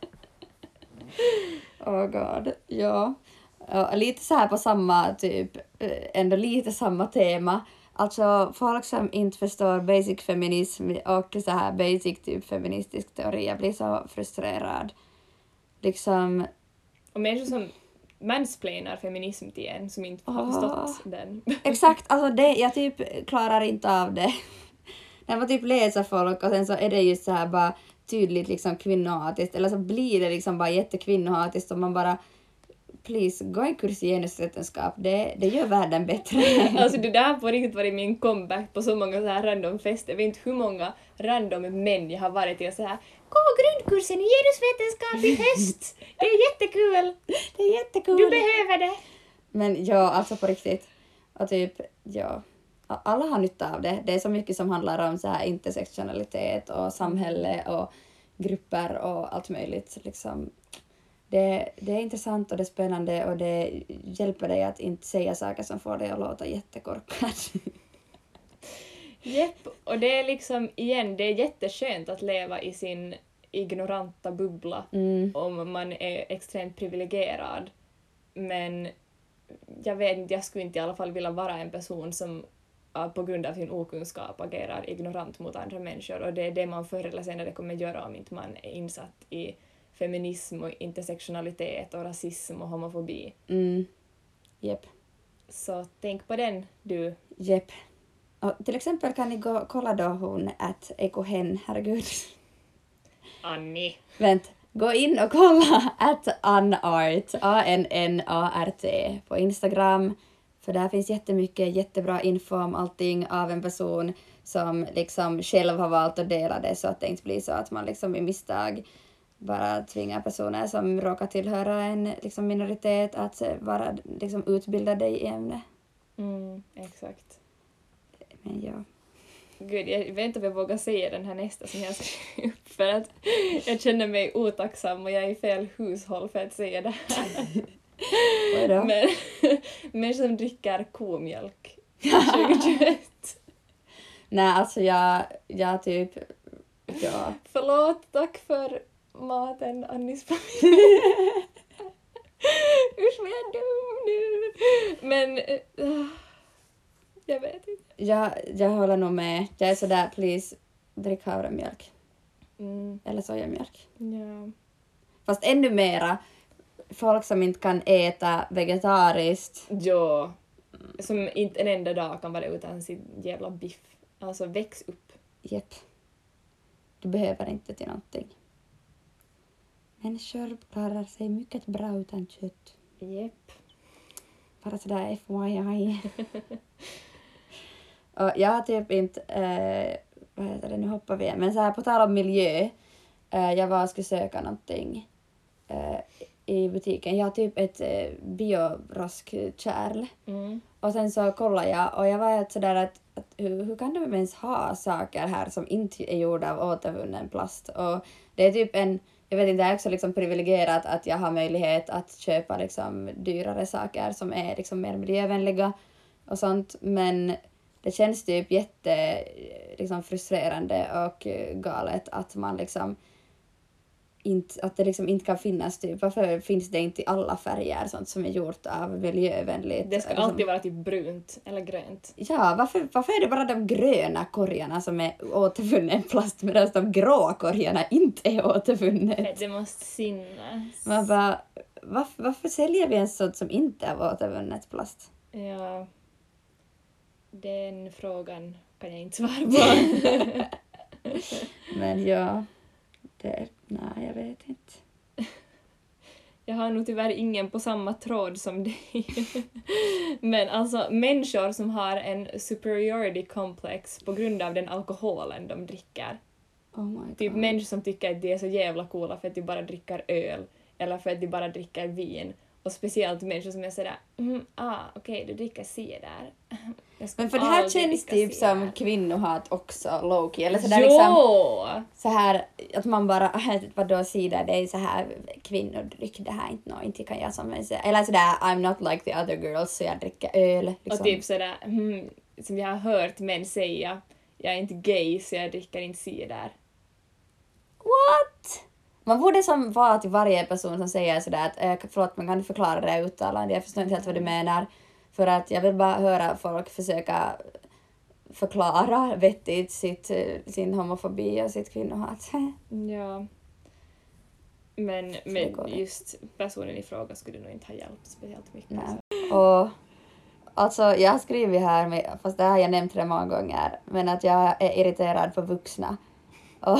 Oh god, ja. Och lite så här på samma typ, ändå lite samma tema. Alltså folk som inte förstår basic feminism och så här basic typ feministisk teori, jag blir så frustrerad. Liksom, Och människor som mansplainar feminism till en som inte har Ah. förstått den. exakt, alltså det, jag typ klarar inte av det. När man typ läser folk och sen så är det just så här bara tydligt liksom kvinnohatiskt, eller så blir det liksom bara jättekvinnohatiskt och man bara please, gå en kurs i genusvetenskap, det, det gör världen bättre. Alltså det där har på riktigt varit min comeback på så många så här random fester. Jag vet inte hur många random män jag har varit till och så här gå grundkursen i genusvetenskap i höst. Det är jättekul. Det är jättekul. Du behöver det. Men ja, alltså på riktigt. Och typ, ja. Alla har nytta av det. Det är så mycket som handlar om så här intersektionalitet och samhälle och grupper och allt möjligt. Liksom. Det, det är intressant och det är spännande och det hjälper dig att inte säga saker som får dig att låta jättekorkad. Jepp, och det är liksom, igen, det är jätteskönt att leva i sin ignoranta bubbla Mm. om man är extremt privilegierad. Men jag vet inte, jag skulle inte i alla fall vilja vara en person som uh, på grund av sin okunskap agerar ignorant mot andra människor. Och det är det man förr eller senare kommer göra om inte man är insatt i feminism och intersektionalitet och rasism och homofobi. Mm. Jepp. Så tänk på den, du. Jepp. Och till exempel kan ni gå kolla då hon att Eko Hen, herregud. Annie. Vänt, gå in och kolla at Annart, A N N A R T på Instagram. För där finns jättemycket jättebra info om allting av en person som liksom själv har valt att dela det, så att det inte blir så att man liksom i misstag bara tvingar personer som råkar tillhöra en liksom minoritet att vara liksom utbildade i ämne. Mm, exakt. Men ja. Gud, jag vet inte om jag vågar säga den här nästa som jag skrev upp för att jag känner mig otacksam och jag är i fel hushåll för att säga det här. Oj då. Men människor som dricker komjölk tjugohundratjugoett. Nej, alltså jag, jag typ, ja. Förlåt, tack för maten, Annis familj. Usch vad jag är dum nu. Men uh, jag vet inte. Jag, jag håller nog med. Jag är sådär, please, drick havremjölk. Mm, Eller sojamjölk. ja. Fast ännu mera, folk som inte kan äta vegetariskt. Ja. Som inte en enda dag kan vara utan sin jävla biff. Alltså väx upp. Jepp. Du behöver inte till någonting. Människor klarar sig mycket bra utan kött. Jepp. Bara sådär F Y I. Och jag har typ inte, eh, vad heter det, nu hoppar vi igen. Men så här på tal om miljö. Eh, jag var och skulle söka någonting eh, i butiken. Jag har typ ett eh, bioroskkärl. Mm. Och sen så kollade jag och jag var helt sådär att, att hur, hur kan de ens ha saker här som inte är gjorda av återvunnen plast? Och det är typ en, jag vet inte, det är också liksom privilegierat att jag har möjlighet att köpa liksom dyrare saker som är liksom mer miljövänliga och sånt. Men det känns typ jätte liksom frustrerande och galet att man liksom inte, att det liksom inte kan finnas typ, varför finns det inte i alla färger sånt som är gjort av miljövänligt? Det ska liksom, alltid vara typ brunt eller grönt. Ja, varför, varför är det bara de gröna korgarna som är återvunnen plast medan de grå korgarna inte är återvunnet? Det måste synas. Man bara, varför, varför säljer vi en sånt som inte är återvunnet plast? Ja. Den frågan kan jag inte svara på. Men ja, det, nej jag vet inte. Jag har nog tyvärr ingen på samma tråd som dig. Men alltså människor som har en superiority complex på grund av den alkoholen de dricker. Oh my God. Typ människor som tycker att de är så jävla coola för att de bara dricker öl. Eller för att de bara dricker vin. Och speciellt människor som är sådär, mm, ah okej okay, du dricker cider. Men för det här aldrig känns dricka typ cider. som kvinnohat också, low-key. Eller sådär Jo! liksom, så här att man bara, äh, vadå cider, det är så här kvinnodryck, det här inte, no, inte kan jag som en säga. Eller sådär, I'm not like the other girls, så jag dricker öl. Liksom. Och typ sådär, hmm, som jag har hört män säga, jag är inte gay så jag dricker inte cider. What? Man borde som vara till varje person som säger sådär att äh, förlåt, man kan du förklara det uttalande, jag förstår inte helt vad du menar. För att jag vill bara höra folk försöka förklara vettigt sitt, sin homofobi och sitt kvinnohat. Ja. Men, men går det. just personen i fråga skulle nog inte ha hjälpt speciellt mycket. Nej. Så. Och alltså jag har skrivit här, med, fast det har jag nämnt det många gånger, men att jag är irriterad på vuxna. Och,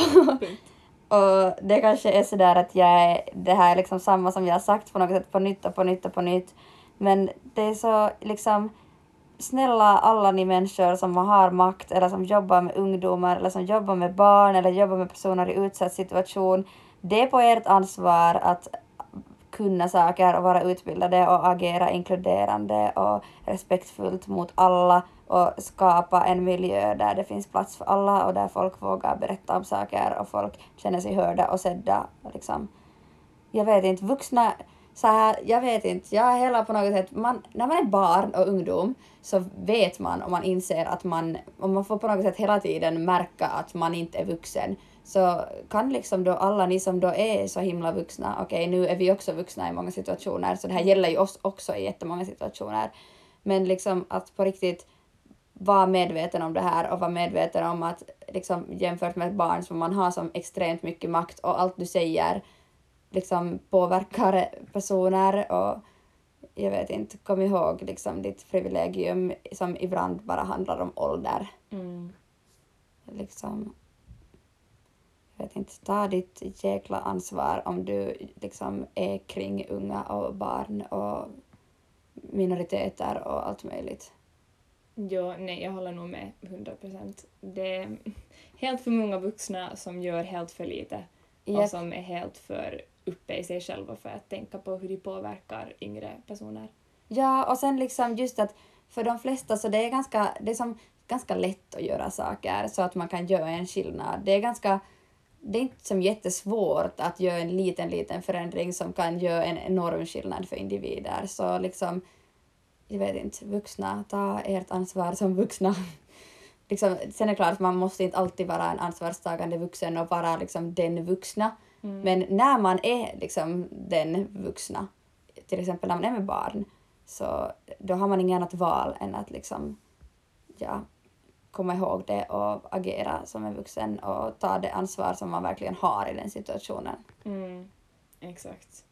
och det kanske är sådär att jag är, det här är liksom samma som jag har sagt på något sätt på nytt och på nytt och på nytt. Men det är så liksom, snälla alla ni människor som har makt eller som jobbar med ungdomar eller som jobbar med barn eller jobbar med personer i utsatt situation. Det är på ert ansvar att kunna saker och vara utbildade och agera inkluderande och respektfullt mot alla och skapa en miljö där det finns plats för alla och där folk vågar berätta om saker och folk känner sig hörda och sedda. Liksom. Jag vet inte, vuxna, så här, jag vet inte, jag är hela på något sätt, man, när man är barn och ungdom så vet man och man inser att man, om man får på något sätt hela tiden märka att man inte är vuxen, så kan liksom då alla ni som då är så himla vuxna, okej okay, nu är vi också vuxna i många situationer, så det här gäller ju oss också i jättemånga situationer, men liksom att på riktigt vara medveten om det här och vara medveten om att liksom jämfört med ett barn som man har som extremt mycket makt och allt du säger liksom påverkar personer och jag vet inte, kom ihåg liksom ditt privilegium som ibland bara handlar om ålder. Mm. Liksom, jag vet inte, ta ditt jäkla ansvar om du liksom är kring unga och barn och minoriteter och allt möjligt. Jo, nej, jag håller nog med hundra procent. Det är helt för många vuxna som gör helt för lite Yep. och som är helt för uppe i sig själva för att tänka på hur de påverkar yngre personer. Ja, och sen liksom just att för de flesta så det är ganska, det är som ganska lätt att göra saker så att man kan göra en skillnad. Det är ganska, det är inte som jättesvårt att göra en liten, liten förändring som kan göra en enorm skillnad för individer. Så liksom, jag vet inte, vuxna, ta ert ansvar som vuxna. Liksom, sen är det klart att man måste inte alltid vara en ansvarstagande vuxen och vara liksom den vuxna. Mm. Men när man är liksom den vuxna, till exempel när man är med barn, så då har man inget annat val än att liksom, ja, komma ihåg det och agera som en vuxen och ta det ansvar som man verkligen har i den situationen. Mm, exakt.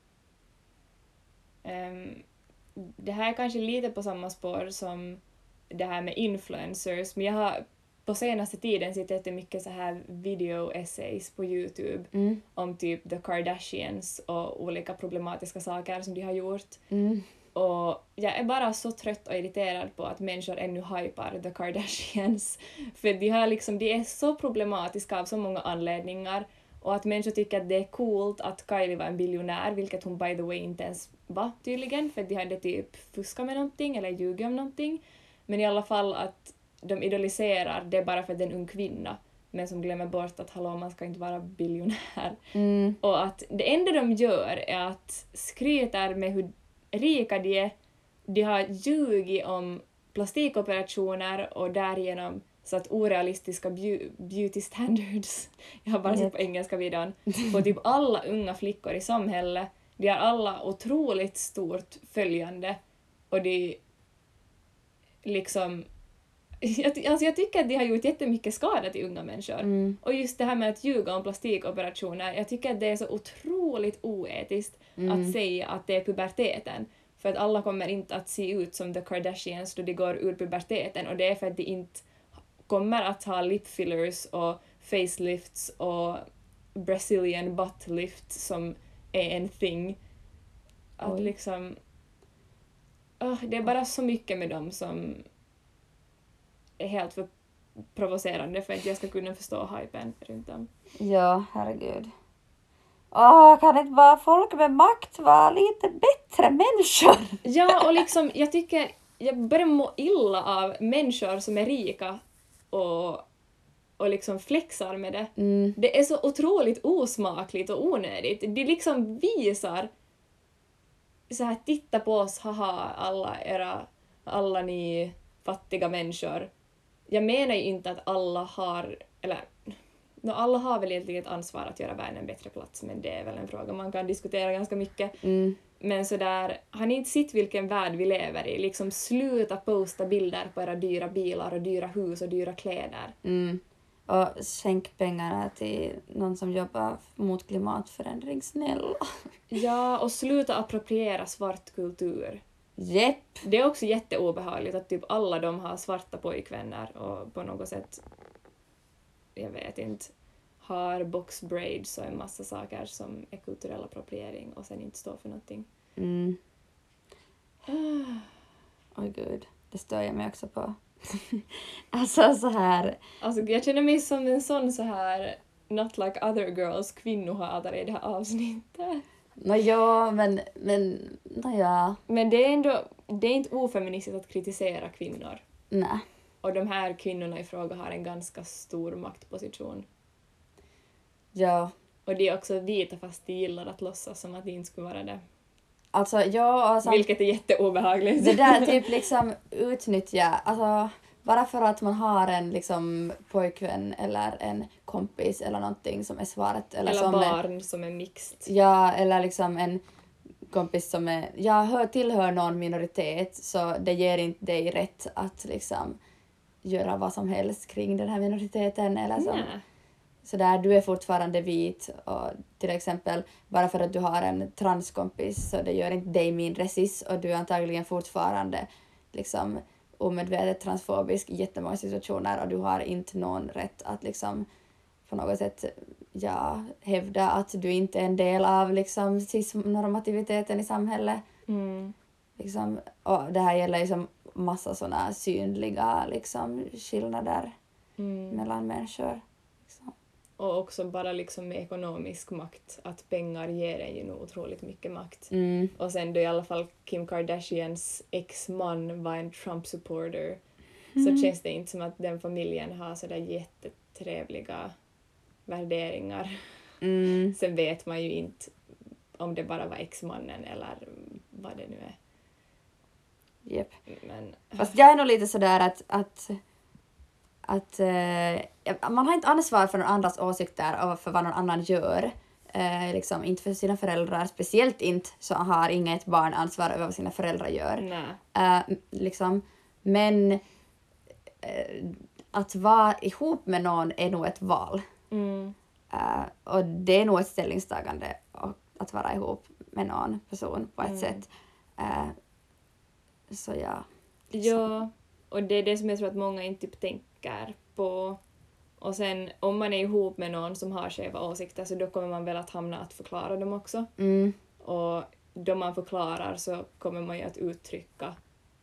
Um, det här är kanske lite på samma spår som det här med influencers, men jag har på senaste tiden sett jättemycket så här video-essays på YouTube Mm. om typ The Kardashians och olika problematiska saker som de har gjort. Mm. Och jag är bara så trött och irriterad på att människor ännu hypar The Kardashians. För de, har liksom, de är så problematiska av så många anledningar. Och att människor tycker att det är coolt att Kylie var en biljonär, vilket hon by the way inte ens var tydligen. För de hade typ fuskat med någonting eller ljugit om någonting. Men i alla fall att de idoliserar det bara för att det är en ung kvinna. Men som glömmer bort att hallå, man ska inte vara biljonär. Mm. Och att det enda de gör är att skryta med hur rika de är. De har ljugit om plastikoperationer och därigenom satt orealistiska beau- beauty standards. Jag har bara sett på engelska videon. På typ alla unga flickor i samhället. De har alla otroligt stort följande. Och de liksom... Jag, alltså jag tycker att de har gjort jättemycket skada till unga människor. Mm. Och just det här med att ljuga om plastikoperationer, jag tycker att det är så otroligt oetiskt Mm. att säga att det är puberteten. För att alla kommer inte att se ut som The Kardashians då de går ur puberteten. Och det är för att de inte kommer att ha lip fillers och facelifts och Brazilian butt lift som är en thing. Att Oj. liksom... Oh, det är bara så mycket med dem som är helt för provocerande för att jag ska kunna förstå hypen runt om. Ja, herregud. Åh, kan inte bara folk med makt vara lite bättre människor? Ja, och liksom, jag tycker, jag börjar må illa av människor som är rika och, och liksom flexar med det. Mm. Det är så otroligt osmakligt och onödigt. De liksom visar så här, titta på oss, haha, alla era, alla ni fattiga människor. Jag menar ju inte att alla har, eller no, alla har väl egentligen ett ansvar att göra världen en bättre plats, men det är väl en fråga man kan diskutera ganska mycket. Mm. Men sådär, har ni inte sett vilken värld vi lever i? Liksom sluta posta bilder på era dyra bilar och dyra hus och dyra kläder. Mm. Och skänk pengarna till någon som jobbar mot klimatförändring, snälla. Ja, och sluta appropriera svart kultur. Jepp. Det är också jätteobehagligt att typ alla de har svarta pojkvänner och på något sätt, jag vet inte, har box braids och en massa saker som är kulturell appropriering och sen inte står för någonting. Mm. Oj gud, det stör jag mig också på. Alltså så här. Alltså jag känner mig som en sån så här not like other girls kvinnohatare i det här avsnittet. Nå ja, men, men, nå ja. Men det är ändå, det är inte ofeministiskt att kritisera kvinnor. Nej. Och de här kvinnorna i fråga har en ganska stor maktposition. Ja. Och de är också vita fast de gillar att låtsas som att de inte skulle vara det. Alltså ja, alltså. Vilket är jätteobehagligt. Det där typ liksom utnyttja, alltså bara för att man har en liksom pojkvän eller en kompis eller någonting som är svart. Eller, Eller som barn är, som är mixed. ja, eller liksom en kompis som är, ja, hör, tillhör någon minoritet, så det ger inte dig rätt att liksom göra vad som helst kring den här minoriteten eller så. Nej. Så där, du är fortfarande vit och till exempel bara för att du har en transkompis så det gör inte dig mindre cis och du är antagligen fortfarande liksom omedvetet transfobisk i jättemånga situationer och du har inte någon rätt att liksom på något sätt ja, hävda att du inte är en del av liksom cis-normativiteten i samhället. Mm. Liksom, och det här gäller ju som massa såna synliga liksom, skillnader Mm. mellan människor. Liksom. Och också bara liksom med ekonomisk makt, att pengar ger en ju nog otroligt mycket makt. Mm. Och sen då i alla fall Kim Kardashians ex-man var en Trump-supporter, Mm. så känns det inte som att den familjen har sådär jättetrevliga värderingar. Mm. Sen vet man ju inte om det bara var ex-mannen eller vad det nu är. Yep. Men Fast jag är nog lite sådär att, att, att eh, man har inte ansvar för någon andras åsikter och för vad någon annan gör. Eh, liksom, inte för sina föräldrar, speciellt inte så har inget barn ansvar över vad sina föräldrar gör. nej. Eh, liksom, men eh, att vara ihop med någon är nog ett val. Mm. Uh, och det är nog ett ställningstagande att vara ihop med någon person på ett Mm. sätt. Uh, så ja. Ja, och det är det som jag tror att många inte typ tänker på. Och sen om man är ihop med någon som har skeva åsikter så då kommer man väl att hamna att förklara dem också. Mm. Och då man förklarar så kommer man ju att uttrycka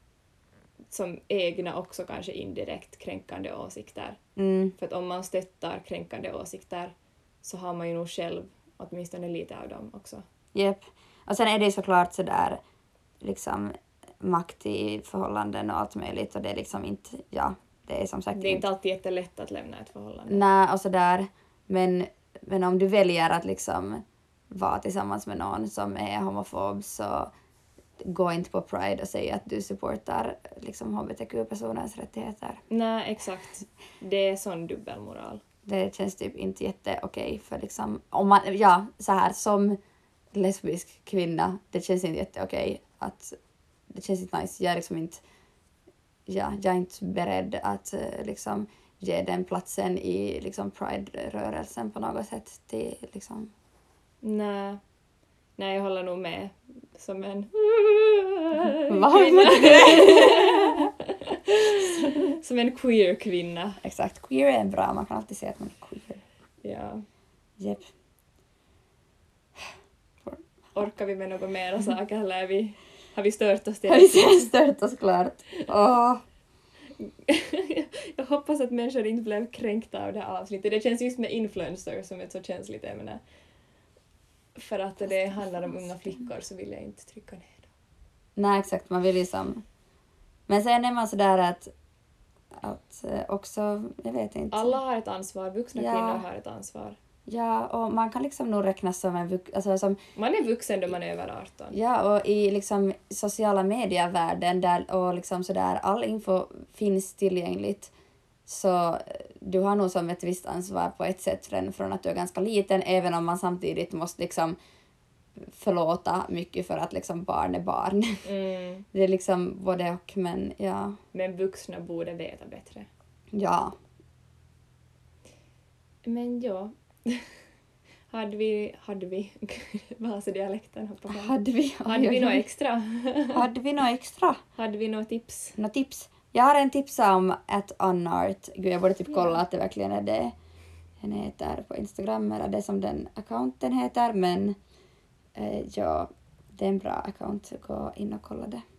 som egna också kanske indirekt kränkande åsikter. Mm. För att om man stöttar kränkande åsikter så har man ju nog själv åtminstone lite av dem också. Yep. Och sen är det såklart sådär liksom makt i förhållanden och allt möjligt och det är liksom inte, ja, det är som sagt Det är inte alltid jättelätt att lämna ett förhållande. Nej, och sådär. Men, men om du väljer att liksom vara tillsammans med någon som är homofob så gå inte på Pride och säg att du supportar liksom H B T Q-personers rättigheter. Nej, exakt. Det är sån dubbelmoral. Det känns typ inte jätte okej för liksom, om man, ja, så här som lesbisk kvinna, det känns inte jätte okej att, det känns inte nice, jag är liksom inte, ja, jag är inte beredd att liksom ge den platsen i liksom Pride-rörelsen på något sätt till liksom. Nej. Nej, jag håller nog med som en Vad? som en queer kvinna. Exakt, queer är bra, man kan alltid säga att man är queer. Ja. Yep. Orkar vi med något mera saker eller är vi, har vi stört oss till Har vi stört oss klart? Åh. Jag hoppas att människor inte blev kränkta av det här avsnittet. Det känns just med influencer som ett så känsligt ämne. För att det handlar om unga flickor så vill jag inte trycka ner dem. Nej, exakt, man vill liksom. Men sen är man sådär att, att också, jag vet inte. Alla har ett ansvar, vuxna Ja. kvinnor har ett ansvar. Ja, och man kan liksom nog räknas som en vux, alltså som, Man är vuxen då man är över arton. ja, och i liksom sociala medievärlden där och liksom sådär all info finns tillgängligt så du har nog som ett visst ansvar på ett sätt från, från att du är ganska liten, även om man samtidigt måste liksom förlåta mycket för att liksom barn är barn. Mm. Det är liksom både och, men ja. Men vuxna borde veta bättre. Ja. Men ja. hade vi, hade vi, Vasadialekten hoppar fram. Hade vi, Hade vi något extra? Hade vi något extra? Hade vi något tips? Något tips? Jag har en tipsa om at Unart. Gud, jag borde typ kolla Ja. att det verkligen är det den heter på Instagram eller det som den accounten heter, men eh, ja, det är en bra account. Gå in och kolla det.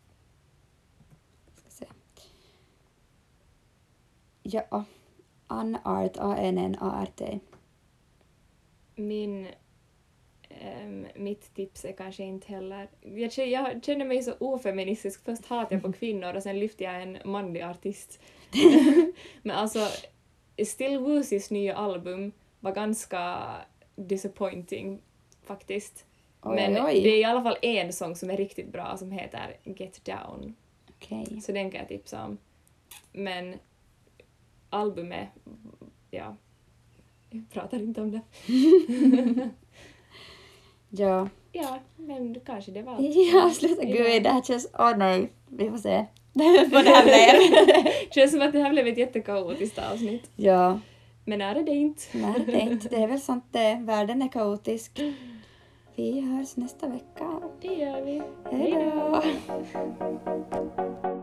Ska se. Ja, Unart, A N N A R T. Min, ehm, mitt tips är kanske inte heller... Jag känner, jag känner mig så ofeministisk. Först hatar jag på kvinnor och sen lyfter jag en manlig artist. Men alltså, Still Woozys nya album var ganska disappointing faktiskt. Oj, Men oj. det är i alla fall en sång som är riktigt bra som heter Get Down. Okej. Så den kan jag tipsa om. Men albumet, ja, jag pratar inte om det. Ja. Ja, men kanske det var allt. Ja, sluta. Gud, det här känns... Åh oh, nej, vi får se. Vad det här blir. Känns som att det här blev ett jättekaotiskt avsnitt. Ja. Men är det det inte? Nej, det är inte. Det är väl sånt det. Världen är kaotisk. Vi hörs nästa vecka. Det gör vi. Hej då. Hej då.